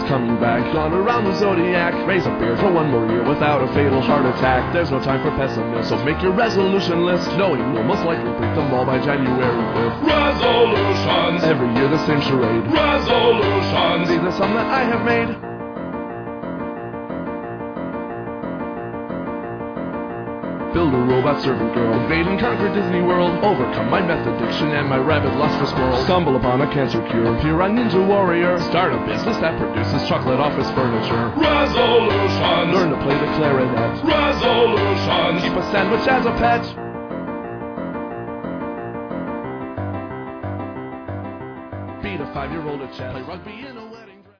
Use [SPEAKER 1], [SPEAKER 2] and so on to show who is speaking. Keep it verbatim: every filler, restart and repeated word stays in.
[SPEAKER 1] coming back. Gone around the zodiac. Raise a beer for one more year without a fatal heart attack. There's no time for pessimism, so make your resolution list, knowing you'll most likely break them all by January fifth.
[SPEAKER 2] Resolutions.
[SPEAKER 1] Every year the same charade.
[SPEAKER 2] Resolutions.
[SPEAKER 1] These are some that I have made. Build a robot servant girl. Invade and conquer Disney World. Overcome my meth addiction and my rabid lust for squirrels. Stumble upon a cancer cure. Appear on Ninja Warrior. Start a business that produces chocolate office furniture.
[SPEAKER 2] Resolutions.
[SPEAKER 1] Learn to play the clarinet.
[SPEAKER 2] Resolutions.
[SPEAKER 1] Keep a sandwich as a pet. Beat a five-year-old at chess. Play rugby in a